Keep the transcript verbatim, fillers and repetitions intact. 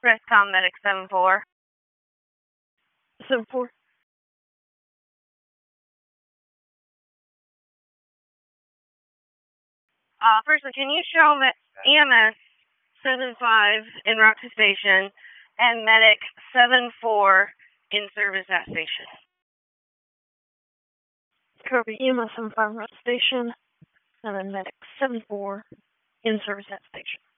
Rescom Medic seven four. seven four. Uh, firstly, can you show me E M S seven five in Roxy Station and Medic seven four in service at station? Copy. E M S seven five Roxy Station, and then Medic seven four in service at station.